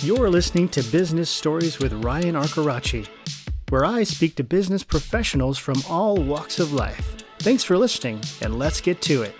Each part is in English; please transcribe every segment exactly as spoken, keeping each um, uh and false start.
You're listening to Business Stories with Ryan Arcaracci, where I speak to business professionals from all walks of life. Thanks for listening, and let's get to it.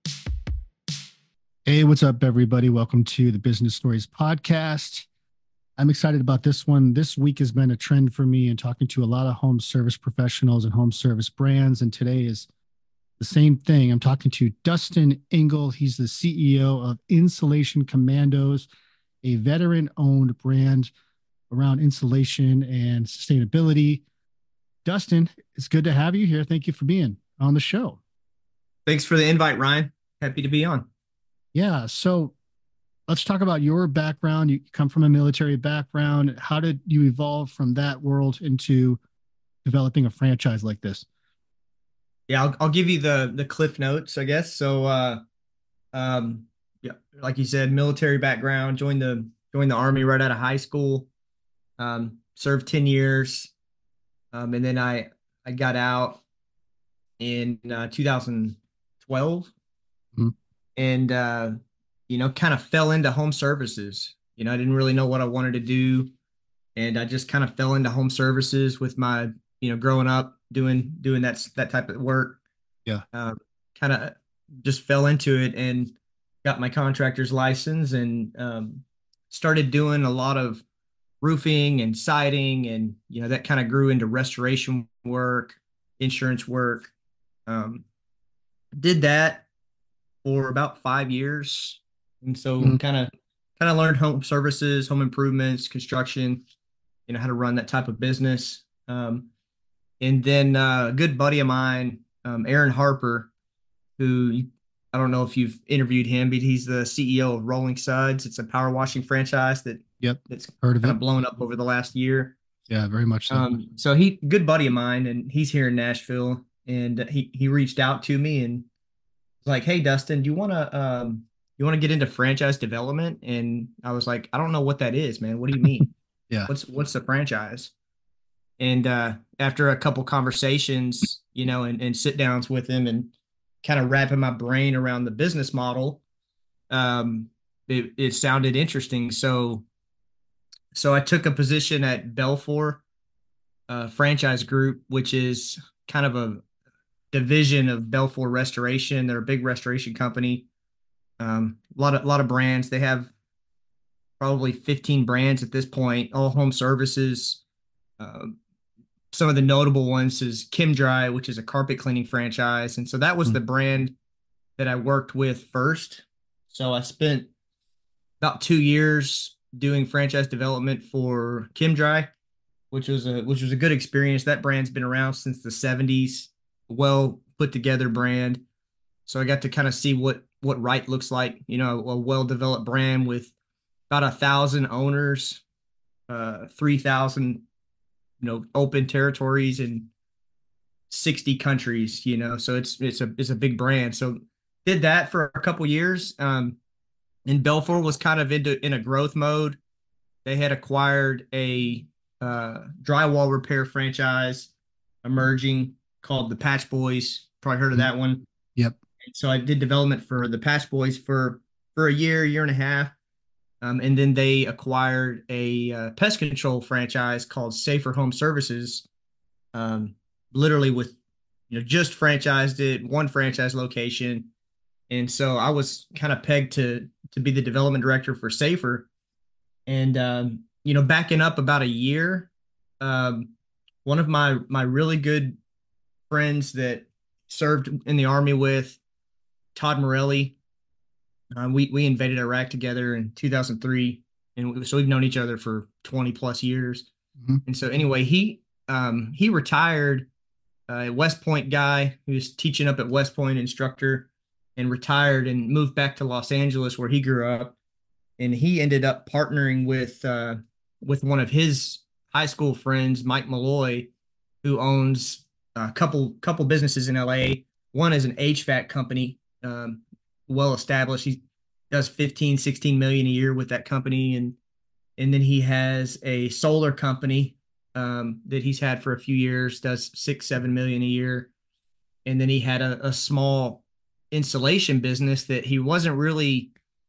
Hey, what's up, everybody? Welcome to the Business Stories podcast. I'm excited about this one. This week has been a trend for me in talking to a lot of home service professionals and home service brands, and today is the same thing. I'm talking to Dustin Engel. He's the C E O of Insulation Commandos, a veteran-owned brand around insulation and sustainability. Dustin, it's good to have you here. Thank you for being on the show. Thanks for the invite, Ryan. Happy to be on. Yeah, so let's talk about your background. You come from a military background. How did you evolve from that world into developing a franchise like this? Yeah, I'll, I'll give you the the cliff notes, I guess. So, uh, um, yeah, like you said, military background. Joined the joined the Army right out of high school. Um, served ten years, um, and then I I got out in uh, two thousand twelve, mm-hmm. and uh, you know, kind of fell into home services. You know, I didn't really know what I wanted to do, and I just kind of fell into home services with my, you know, growing up doing doing that that type of work. Yeah, uh, kind of just fell into it and got my contractor's license and um, started doing a lot of roofing and siding, and you know that kind of grew into restoration work, insurance work. Um, did that for about five years, and so kind of kind of learned home services, home improvements, construction. You know how to run that type of business. Um, and then uh, a good buddy of mine, um, Aaron Harper, who I don't know if you've interviewed him, but he's the C E O of Rolling Suds. It's a power washing franchise that yep that's heard of kind it. of blown up over the last year. Yeah, very much so. Um, so he, good buddy of mine, and he's here in Nashville, and he he reached out to me and was like, "Hey, Dustin, do you want to um you want to get into franchise development?" And I was like, "I don't know what that is, man. What do you mean? yeah, what's what's the franchise?" And uh, after a couple conversations, you know, and, and sit downs with him and kind of wrapping my brain around the business model, um, it, it sounded interesting. So, so I took a position at Belfor uh, Franchise Group, which is kind of a division of Belfor Restoration. They're a big restoration company. Um, a lot of, a lot of brands. They have probably fifteen brands at this point, all home services. Uh, some of the notable ones is ChemDry, which is a carpet cleaning franchise. And so that was mm-hmm. the brand that I worked with first. So I spent about two years doing franchise development for ChemDry, which was a which was a good experience. That brand's been around since the seventies, well put together brand. So I got to kind of see what what right looks like, you know, a well developed brand with about a thousand owners, uh, three thousand, you know, open territories in sixty countries, you know, so it's it's a it's a big brand. So did that for a couple years. Um, and Belfor was kind of into in a growth mode. They had acquired a uh, drywall repair franchise emerging called the Patch Boys. Probably heard of that one. Yep. So I did development for the Patch Boys for for a year, year and a half. Um, and then they acquired a uh, pest control franchise called Safer Home Services, um, literally with, you know, just franchised it, one franchise location. And so I was kind of pegged to to be the development director for Safer. And, um, you know, backing up about a year, um, one of my my really good friends that served in the Army with, Todd Morelli, Um, we we invaded Iraq together in two thousand three, and we, so we've known each other for twenty plus years. Mm-hmm. And so anyway, he um, he retired, uh, a West Point guy who was teaching up at West Point, instructor, and retired and moved back to Los Angeles where he grew up. And he ended up partnering with uh, with one of his high school friends, Mike Malloy, who owns a couple couple businesses in L A. One is an H V A C company. Um, well established. He does fifteen, sixteen million a year with that company. And, and then he has a solar company um, that he's had for a few years, does six, seven million a year. And then he had a, a small insulation business that he wasn't really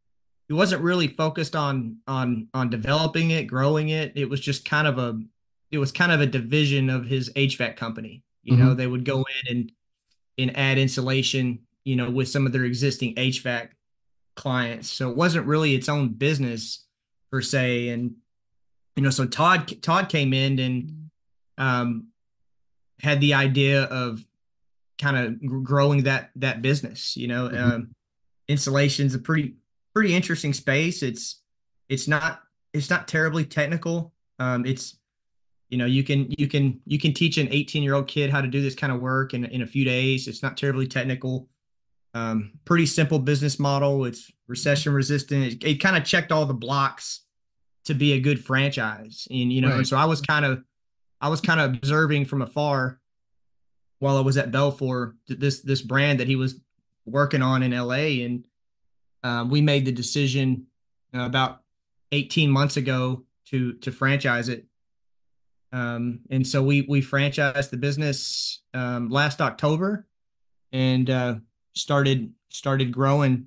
he wasn't really focused on on on developing it, growing it. It was just kind of a it was kind of a division of his H V A C company. You know, Hmm. they would go in and and add insulation, you know, with some of their existing H V A C clients. So it wasn't really its own business per se. And you know, so Todd Todd came in and um, had the idea of kind of growing that that business. You know, Hmm. um, insulation's a pretty pretty interesting space. It's it's not it's not terribly technical. Um, it's you know you can you can you can teach an eighteen year old kid how to do this kind of work in in a few days. It's not terribly technical. Um, pretty simple business model. It's recession resistant. It, it kind of checked all the blocks to be a good franchise. And you know, and Right. so I was kind of I was kind of observing from afar while I was at Belfour this this brand that he was working on in L A, and um, we made the decision uh, about eighteen months ago to to franchise it. Um, and so we we franchised the business um, last October and uh, started started growing.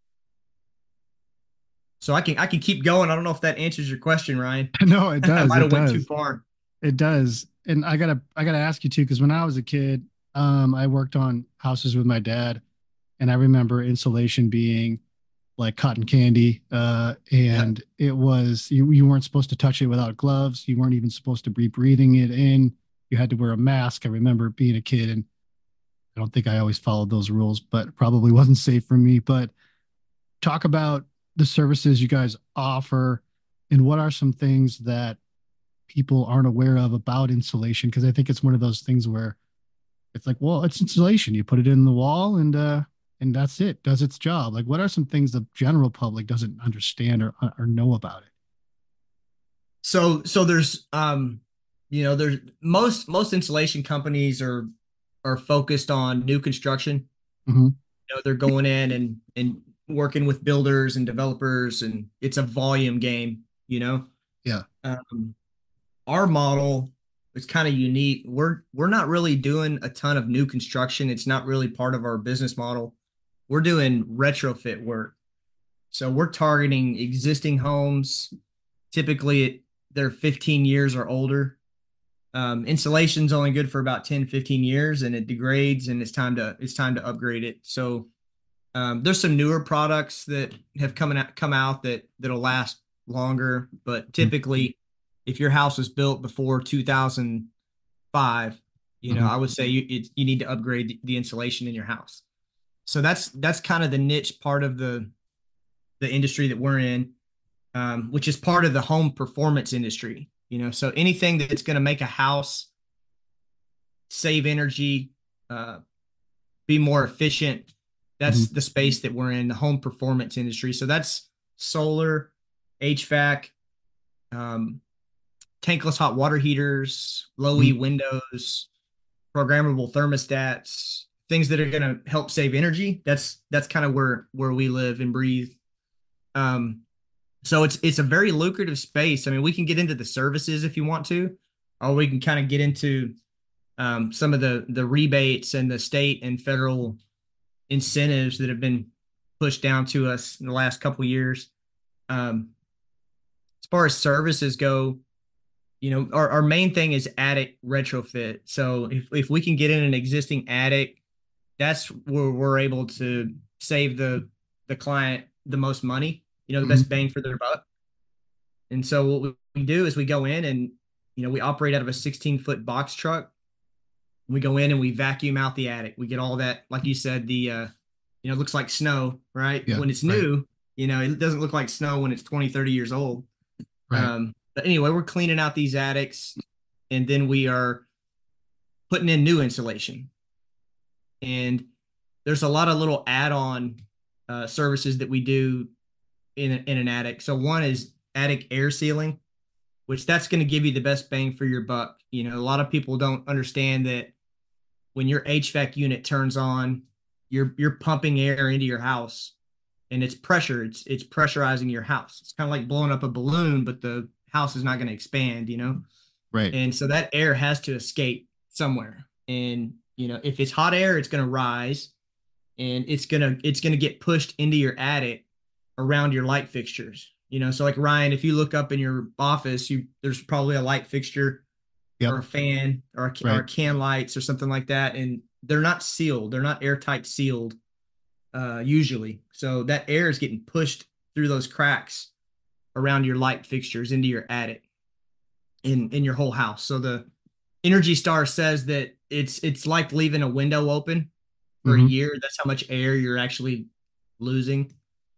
So I can I can keep going. I don't know if that answers your question, Ryan. No, it I does. might It have went too does. far. It does. And I gotta I gotta ask you too, because when I was a kid, um, I worked on houses with my dad, and I remember insulation being like cotton candy. Uh, Yeah. and it was you you weren't supposed to touch it without gloves. You weren't even supposed to be breathing it in. You had to wear a mask. I remember being a kid, and I don't think I always followed those rules, but it probably wasn't safe for me. But talk about the services you guys offer, and what are some things that people aren't aware of about insulation, because I think it's one of those things where it's like, well, it's insulation. You put it in the wall and uh and that's it. Does its job. Like, what are some things the general public doesn't understand or or know about it? So so there's um you know there's most most insulation companies are are focused on new construction. Hmm. You know, they're going in and and working with builders and developers, and it's a volume game, you know. Yeah. Um, our model is kind of unique. We're we're not really doing a ton of new construction. It's not really part of our business model. We're doing retrofit work. So we're targeting existing homes. Typically, they're fifteen years or older. Um, insulation's only good for about ten, fifteen years, and it degrades, and it's time to it's time to upgrade it. So um, there's some newer products that have come out come out that that'll last longer, but Hmm. typically, if your house was built before two thousand five, you know, Hmm. I would say you it, you need to upgrade the, the insulation in your house. So that's that's kind of the niche part of the the industry that we're in, um, which is part of the home performance industry. You know, so anything that's going to make a house save energy, uh, be more efficient. Hmm. That's the space that we're in, the home performance industry. So that's solar, H V A C, um, tankless hot water heaters, low Hmm. E windows, programmable thermostats, things that are going to help save energy. That's that's kind of where where we live and breathe. Um, so it's it's a very lucrative space. I mean, we can get into the services if you want to, or we can kind of get into um, some of the the rebates and the state and federal incentives that have been pushed down to us in the last couple of years. Um, as far as services go, you know, our, our main thing is attic retrofit. So if, if we can get in an existing attic, that's where we're able to save the the client the most money, you know, the Hmm. best bang for their buck. And so what we do is we go in and, you know, we operate out of a sixteen foot box truck. We go in and we vacuum out the attic. We get all that, like you said, the, uh, you know, it looks like snow, right? Yeah. When it's Right. new, you know, it doesn't look like snow when it's twenty, thirty years old. Right. Um, but anyway, we're cleaning out these attics and then we are putting in new insulation. And there's a lot of little add on uh, services that we do in, a, in an attic. So one is attic air sealing, which that's going to give you the best bang for your buck. You know, a lot of people don't understand that when your H V A C unit turns on, you're you're pumping air into your house and it's pressure. It's it's pressurizing your house. It's kind of like blowing up a balloon, but the house is not going to expand, you know? Right. And so that air has to escape somewhere. And, you know, if it's hot air, it's going to rise and it's going to it's going to get pushed into your attic. around your light fixtures. You know, so like Ryan, if you look up in your office, you there's probably a light fixture Yep. or a fan or a, or Right. can lights or something like that, and they're not sealed. They're not airtight sealed uh, usually. So that air is getting pushed through those cracks around your light fixtures into your attic in in your whole house. So the Energy Star says that it's it's like leaving a window open for a Mm-hmm. year. That's how much air you're actually losing.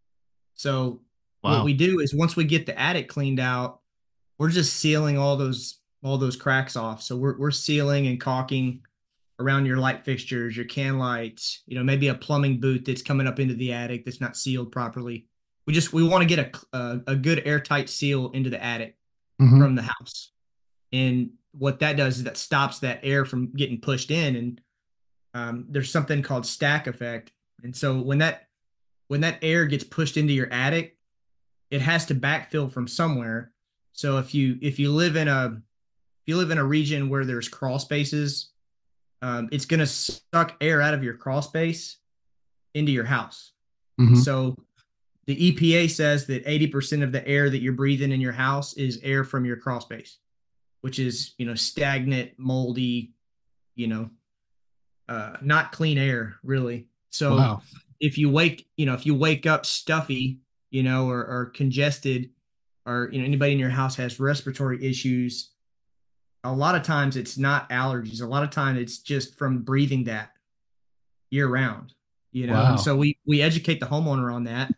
So what Wow. we do is once we get the attic cleaned out, we're just sealing all those all those cracks off. So we're we're sealing and caulking around your light fixtures, your can lights, you know, maybe a plumbing boot that's coming up into the attic that's not sealed properly. We just we want to get a, a a good airtight seal into the attic Mm-hmm. from the house. And what that does is that stops that air from getting pushed in. And um, there's something called stack effect. And so when that when that air gets pushed into your attic, it has to backfill from somewhere. So if you if you live in a if you live in a region where there's crawl spaces, um, it's going to suck air out of your crawl space into your house. And Mm-hmm. so the E P A says that eighty percent of the air that you're breathing in your house is air from your crawl space, which is, you know, stagnant, moldy, you know, uh, not clean air really. So Wow. if you wake, you know, if you wake up stuffy, you know, or, or congested, or, you know, anybody in your house has respiratory issues, a lot of times it's not allergies. A lot of times it's just from breathing that year round, you know? And Wow. so we, we educate the homeowner on that.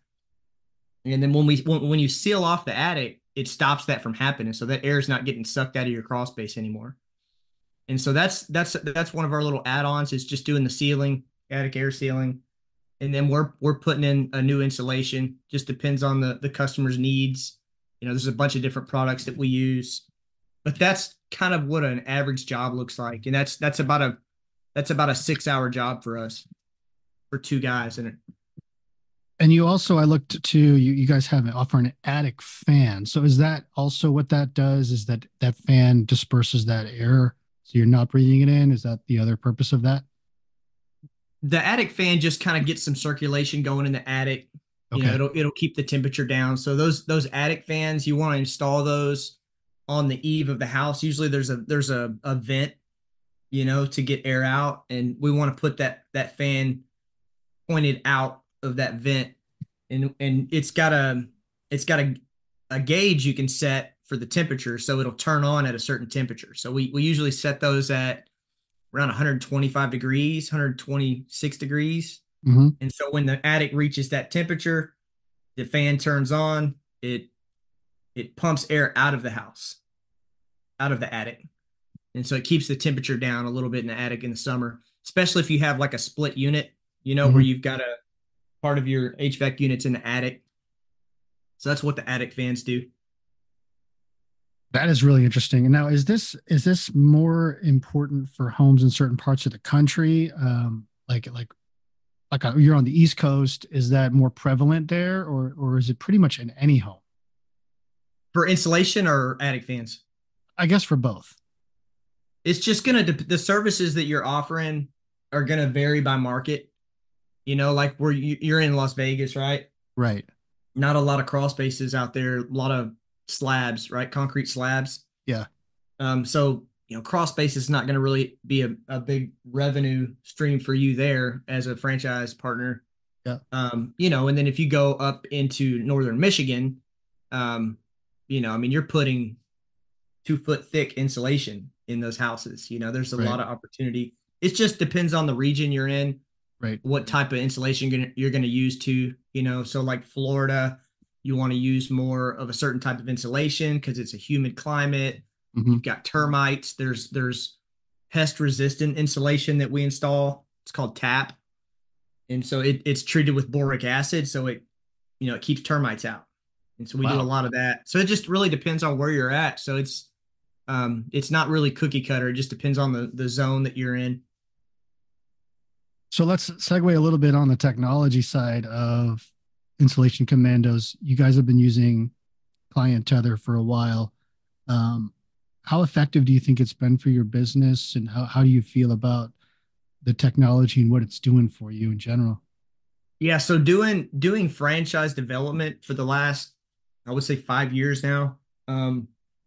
And then when we, when, when you seal off the attic, it stops that from happening. So that air is not getting sucked out of your crawl space anymore. And so that's that's that's one of our little add-ons is just doing the sealing, attic air sealing, and then we're we're putting in a new insulation. Just depends on the the customer's needs. You know, there's a bunch of different products that we use, but that's kind of what an average job looks like, and that's that's about a that's about a six hour job for us for two guys. And And you also, I looked to you, you guys have offer an attic fan. So is that also what that does? Is that that fan disperses that air so you're not breathing it in? Is that the other purpose of that? the attic fan just kind of gets some circulation going in the attic. You know, Okay. it'll it'll keep the temperature down. So those those attic fans, you want to install those on the eve of the house. Usually there's a there's a, a vent, you know, to get air out, and we want to put that that fan pointed out of that vent, and and it's got a it's got a a gauge you can set for the temperature, so it'll turn on at a certain temperature. So we we usually set those at around one hundred twenty-five degrees, one hundred twenty-six degrees. Mm-hmm. And so when the attic reaches that temperature, the fan turns on, it it pumps air out of the house, out of the attic. And so it keeps the temperature down a little bit in the attic in the summer, especially if you have like a split unit, you know, where Mm-hmm. you've got a part of your H V A C units in the attic. So that's what the attic fans do. That is really interesting. And now, is this is this more important for homes in certain parts of the country? Um, like like like uh, you're on the East Coast, is that more prevalent there, or or is it pretty much in any home? For insulation or attic fans, I guess for both. it's just going to, the services that you're offering are going to vary by market. You know, like where you, you're in Las Vegas, right? Right. Not a lot of crawl spaces out there, a lot of slabs, right? Concrete slabs. Yeah. Um, so, you know, crawl space is not going to really be a, a big revenue stream for you there as a franchise partner. Yeah. Um, you know, and then if you go up into northern Michigan, um, you know, I mean, you're putting two foot thick insulation in those houses. You know, there's a Right. lot of opportunity. It just depends on the region you're in, Right. what type of insulation you're gonna, you're going to use to, you know, so like Florida, you want to use more of a certain type of insulation because it's a humid climate. Mm-hmm. You've got termites. There's there's pest resistant insulation that we install. It's called T A P, and so it, it's treated with boric acid, so it you know it keeps termites out. And so we do a Wow. lot of that. So it just really depends on where you're at. So it's um it's not really cookie cutter. It just depends on the the zone that you're in. So let's segue a little bit on the technology side of Insulation Commandos. You guys have been using Client Tether for a while. Um, how effective do you think it's been for your business, and how, how do you feel about the technology and what it's doing for you in general? Yeah, so doing doing franchise development for the last, I would say five years now. Um,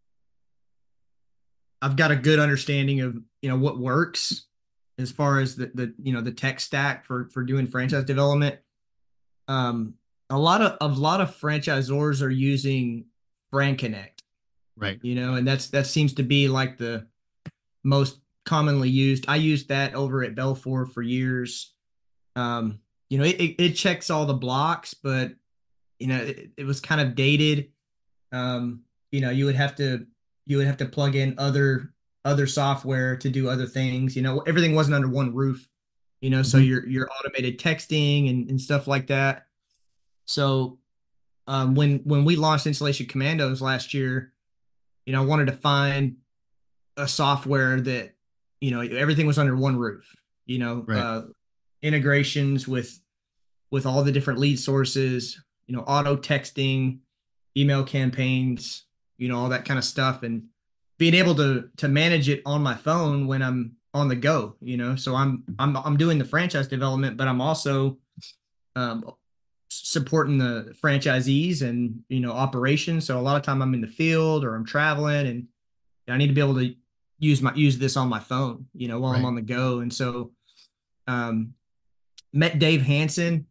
I've got a good understanding of, you know, what works as far as the the you know the tech stack for for doing franchise development. Um, a lot of a lot of franchisors are using FranConnect, Right. you know, and that's that seems to be like the most commonly used. I used that over at Belfour for years. Um, you know, it, it, it checks all the blocks, but you know, it, it was kind of dated. Um, you know, you would have to you would have to plug in other other software to do other things. You know, everything wasn't under one roof. You know, so Mhm. your your automated texting and, and stuff like that. So um, when when we launched Installation Commandos last year, you know, I wanted to find a software that, you know, everything was under one roof. You know, Right. uh, integrations with with all the different lead sources, you know, auto texting, email campaigns, you know, all that kind of stuff, and being able to to manage it on my phone when I'm on the go, you know. So I'm I'm I'm doing the franchise development, but I'm also um, supporting the franchisees and, you know, operations. So a lot of time I'm in the field or I'm traveling, and I need to be able to use my use this on my phone, you know, while I'm Right. on the go. And so um, met Dave Hansen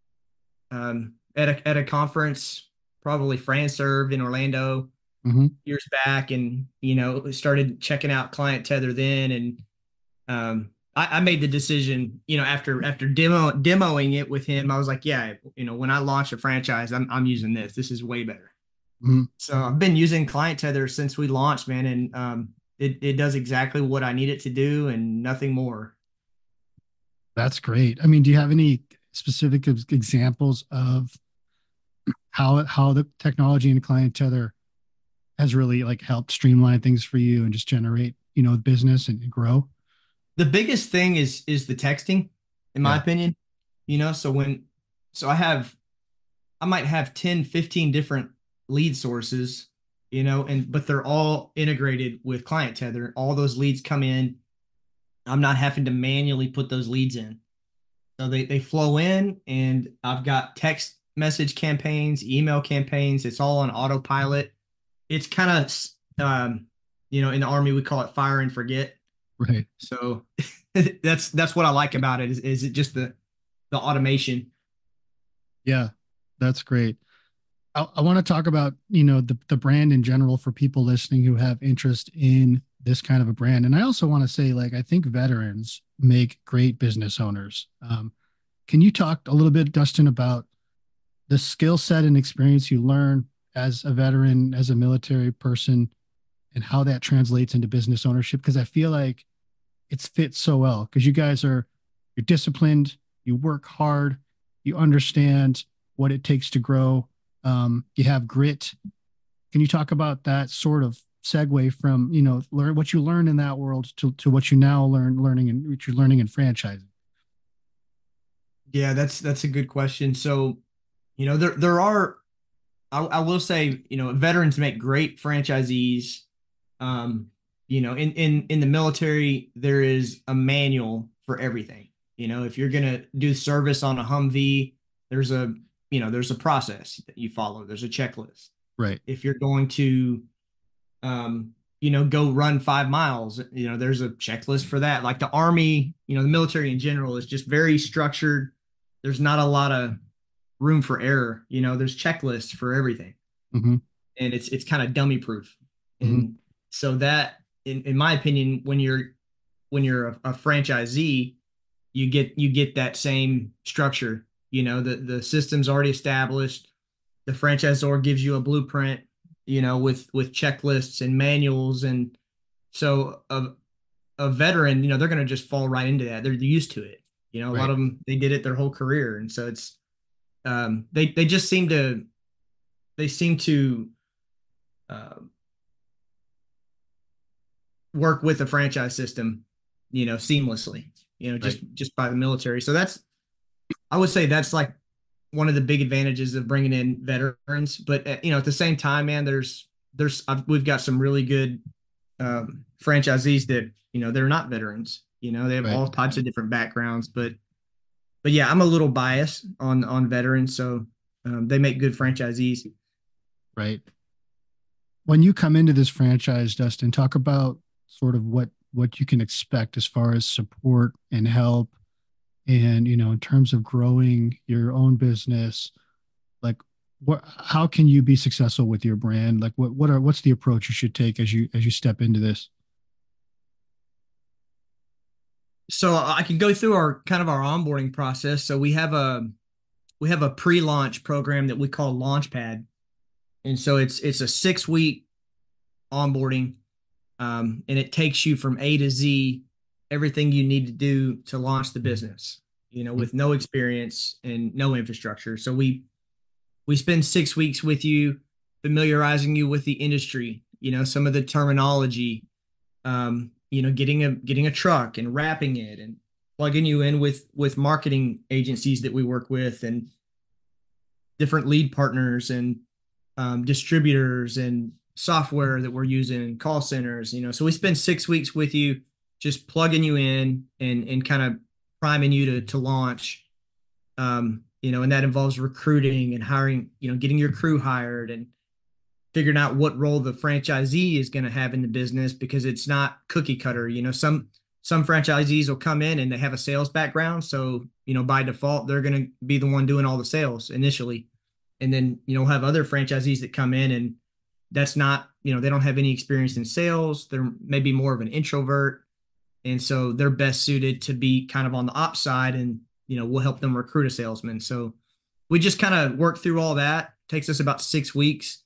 um, at a at a conference, probably France served in Orlando Hmm. years back, and you know started checking out Client Tether then, and um, I, I made the decision, you know, after after demo demoing it with him, I was like, yeah, you know, when I launch a franchise, I'm I'm using this. This is way better. Hmm. So I've been using Client Tether since we launched, man, and um, it it does exactly what I need it to do and nothing more. That's great. I mean, do you have any specific ex- examples of how how the technology and client tether has really like helped streamline things for you and just generate, you know, business and grow? The biggest thing is is the texting, in my Yeah. opinion. You know, so when so I have I might have ten, fifteen different lead sources, you know, and but they're all integrated with Client Tether. All those leads come in. I'm not having to manually put those leads in. So they, they flow in, and I've got text message campaigns, email campaigns. It's all on autopilot. It's kind of, um, you know, in the Army, we call it fire and forget. Right. So that's that's what I like about it is, is it just the the automation. Yeah. That's great. I, I want to talk about, you know, the, the brand in general for people listening who have interest in this kind of a brand. And I also want to say, like, I think veterans make great business owners. Um, can you talk a little bit, Dustin, about the skill set and experience you learn as a veteran, as a military person, and how that translates into business ownership? Because I feel like it's fit so well because you guys are you're disciplined, you work hard, you understand what it takes to grow, um, you have grit. Can you talk about that sort of segue from, you know, learn what you learned in that world to, to what you now learn learning and what you're learning in franchising? Yeah, that's that's a good question. So, you know, there there are I, I will say, you know, veterans make great franchisees. Um, you know, in in in the military, there is a manual for everything. You know, if you're gonna do service on a Humvee, there's a you know there's a process that you follow. There's a checklist. Right. If you're going to um, you know, go run five miles, you know, there's a checklist for that. Like the Army, you know, the military in general is just very structured. There's not a lot of room for error. You know, there's checklists for everything, Mm-hmm. and it's it's kind of dummy proof. Mm-hmm. And so that, in, in my opinion, when you're when you're a, a franchisee, you get you get that same structure. You know, the the system's already established. The franchisor gives you a blueprint, you know, with with checklists and manuals, and so a a veteran, you know, they're going to just fall right into that. They're used to it. You know, a lot Right. of them they did it their whole career, and so it's um, they they just seem to they seem to uh, work with the franchise system, you know, seamlessly. You know, just Right. just by the military. So that's I would say that's like one of the big advantages of bringing in veterans. But uh, you know, at the same time, man, there's there's I've, we've got some really good um, franchisees that you know they're not veterans. You know, they have Right. all types of different backgrounds, but but yeah, I'm a little biased on on veterans, so um, they make good franchisees. Right. When you come into this franchise, Dustin, talk about sort of what what you can expect as far as support and help, and you know, in terms of growing your own business, like what how can you be successful with your brand? Like what what are what's the approach you should take as you as you step into this? So I can go through our kind of our onboarding process. So we have a we have a pre-launch program that we call Launchpad, and so it's it's a six week onboarding, um, and it takes you from A to Z, everything you need to do to launch the business. You know, with no experience and no infrastructure. So we we spend six weeks with you, familiarizing you with the industry. You know, some of the terminology. Um, you know, getting a getting a truck and wrapping it and plugging you in with with marketing agencies that we work with and different lead partners and um, distributors and software that we're using, call centers. You know, so we spend six weeks with you, just plugging you in and and kind of priming you to to launch. Um, you know, and that involves recruiting and hiring. You know, getting your crew hired and figuring out what role the franchisee is going to have in the business, because it's not cookie cutter. You know, some some franchisees will come in and they have a sales background, so you know by default they're going to be the one doing all the sales initially, and then you know have other franchisees that come in and that's not, you know they don't have any experience in sales. They're maybe more of an introvert, and so they're best suited to be kind of on the ops side, and you know we'll help them recruit a salesman. So we just kind of work through all that. It takes us about six weeks.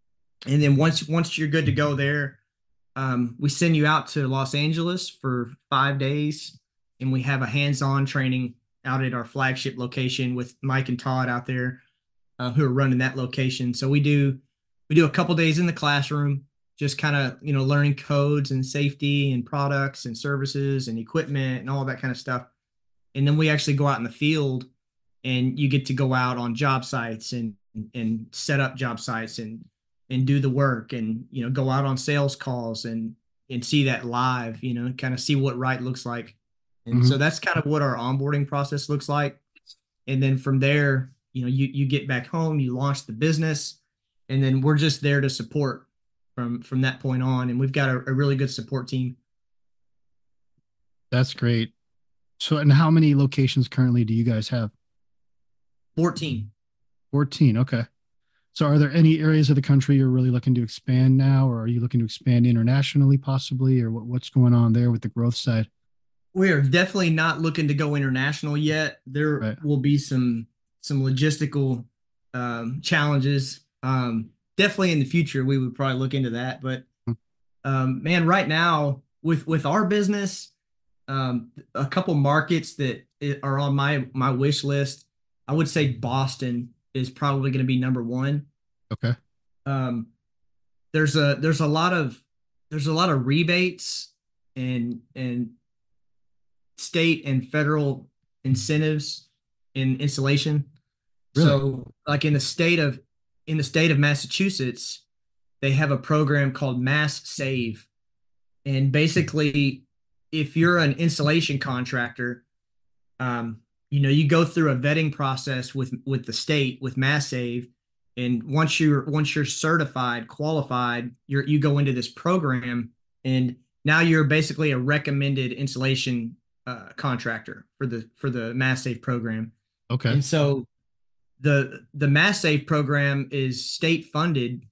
And then once once you're good to go there, um, we send you out to Los Angeles for five days, and we have a hands-on training out at our flagship location with Mike and Todd out there, uh, who are running that location. So we do we do a couple days in the classroom, just kind of you know learning codes and safety and products and services and equipment and all that kind of stuff. And then we actually go out in the field, and you get to go out on job sites and and set up job sites and and do the work, and you know go out on sales calls and and see that live, you know kind of see what right looks like. And Mm-hmm. so that's kind of what our onboarding process looks like. And then from there, you know you you get back home, you launch the business, and then we're just there to support from from that point on. And we've got a, a really good support team. That's great. So, and how many locations currently do you guys have? fourteen. fourteen. Okay. So are there any areas of the country you're really looking to expand now, or are you looking to expand internationally possibly, or what, what's going on there with the growth side? We are definitely not looking to go international yet. There Right. will be some some logistical um, challenges. Um, definitely in the future, we would probably look into that. But um, man, right now with with our business, um, a couple markets that are on my my wish list, I would say Boston is probably going to be number one. Okay. Um, there's a there's a lot of there's a lot of rebates and and state and federal incentives in insulation. Really? So like in the state of in the state of Massachusetts, they have a program called Mass Save. And basically, if you're an insulation contractor, um, you know, you go through a vetting process with with the state with Mass Save. And once you're once you're certified, qualified, you're you go into this program, and now you're basically a recommended insulation uh, contractor for the for the Mass Save program. Okay. And so the the Mass Save program is state funded,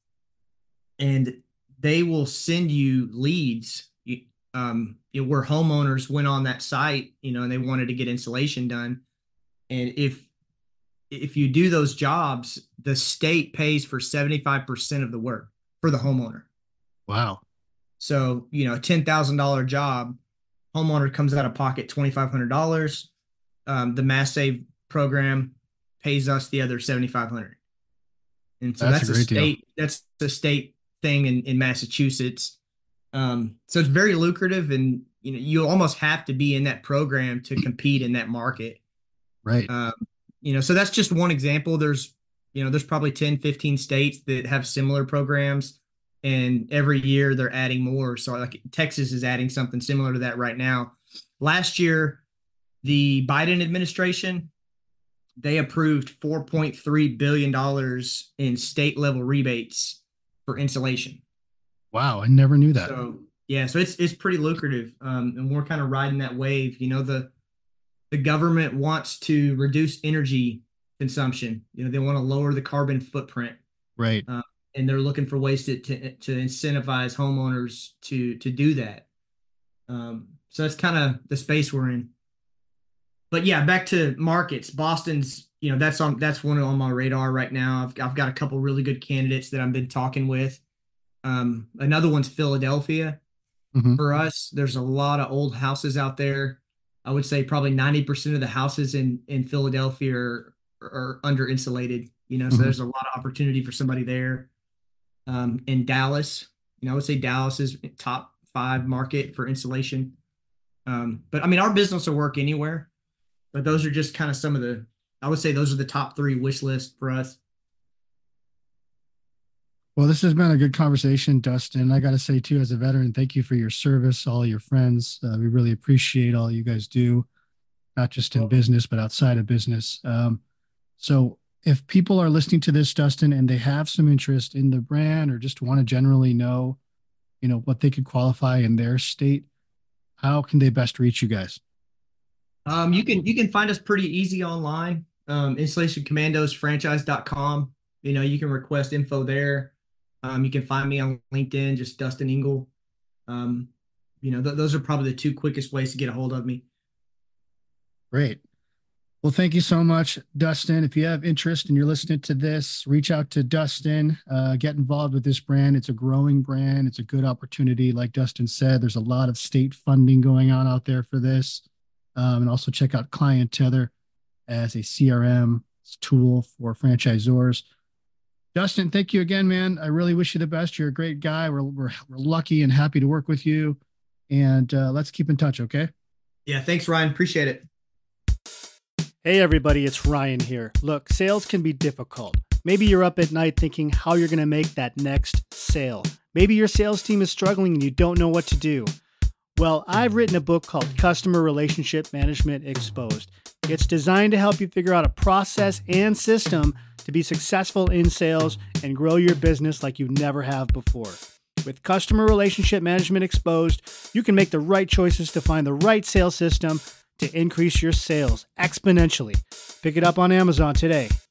and they will send you leads. Um, you know, where homeowners went on that site, you know, and they wanted to get insulation done, and if if you do those jobs, the state pays for seventy-five percent of the work for the homeowner. Wow. So, you know, a ten thousand dollars job, homeowner comes out of pocket twenty-five hundred dollars. Um, the Mass Save program pays us the other seventy-five hundred dollars. And so That's that's a a great deal. state, that's the state thing in, in Massachusetts. Um, so it's very lucrative, and, you know, you almost have to be in that program to compete in that market. Right. Um, you know, so that's just one example. There's, you know, there's probably ten, fifteen states that have similar programs, and every year they're adding more. So like Texas is adding something similar to that right now. Last year, the Biden administration, they approved four point three billion dollars in state level rebates for insulation. Wow, I never knew that. So yeah, so it's it's pretty lucrative, um, and we're kind of riding that wave. You know, the the government wants to reduce energy consumption. You know, they want to lower the carbon footprint, Right. uh, and they're looking for ways to, to to incentivize homeowners to to do that. Um, so that's kind of the space we're in. But yeah, back to markets. Boston's, you know, that's on that's one on my radar right now. I've I've got a couple really good candidates that I've been talking with. Um, another one's Philadelphia. Mm-hmm. For us, there's a lot of old houses out there. I would say probably ninety percent of the houses in in Philadelphia are, are under insulated. You know, so mm-hmm. there's a lot of opportunity for somebody there. Um, in Dallas, you know, I would say Dallas is top five market for insulation. Um, but I mean, our business will work anywhere. But those are just kind of some of the, I would say those are the top three wish list for us. Well, this has been a good conversation, Dustin. I got to say, too, as a veteran, thank you for your service, all your friends. Uh, we really appreciate all you guys do, not just in business, but outside of business. Um, so if people are listening to this, Dustin, and they have some interest in the brand or just want to generally know, you know, what they could qualify in their state, how can they best reach you guys? Um, you can you can find us pretty easy online. Um, Insulation Commandos Franchise dot com. You know, you can request info there. Um, you can find me on LinkedIn, just Dustin Engel. Um, you know, th- those are probably the two quickest ways to get a hold of me. Great. Well, thank you so much, Dustin. If you have interest and you're listening to this, reach out to Dustin, uh, get involved with this brand. It's a growing brand. It's a good opportunity. Like Dustin said, there's a lot of state funding going on out there for this. Um, and also check out Client Tether as a C R M tool for franchisors. Dustin, thank you again, man. I really wish you the best. You're a great guy. We're, we're, we're lucky and happy to work with you. And uh, let's keep in touch, okay? Yeah, thanks, Ryan. Appreciate it. Hey, everybody, it's Ryan here. Look, sales can be difficult. Maybe you're up at night thinking how you're going to make that next sale. Maybe your sales team is struggling and you don't know what to do. Well, I've written a book called Customer Relationship Management Exposed. It's designed to help you figure out a process and system to be successful in sales and grow your business like you never have before. With Customer Relationship Management Exposed, you can make the right choices to find the right sales system to increase your sales exponentially. Pick it up on Amazon today.